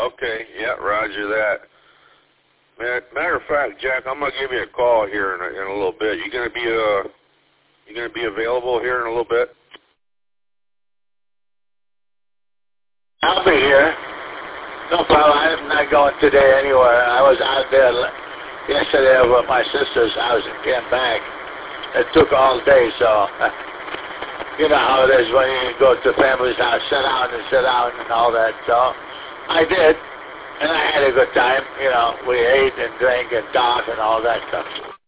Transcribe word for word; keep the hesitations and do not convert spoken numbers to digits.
Okay, yeah, roger that. Matter of fact, Jack, I'm gonna give you a call here in a, in a little bit. You gonna be uh, you gonna be available here in a little bit? I'll be here. No problem. I'm not going today anywhere. I was out there yesterday with my sister's house and came back. It took all day, so you know how it is when you go to family's house, sit down and sit down and all that. So I did, and I had a good time. You know, we ate and drank and talked and all that stuff.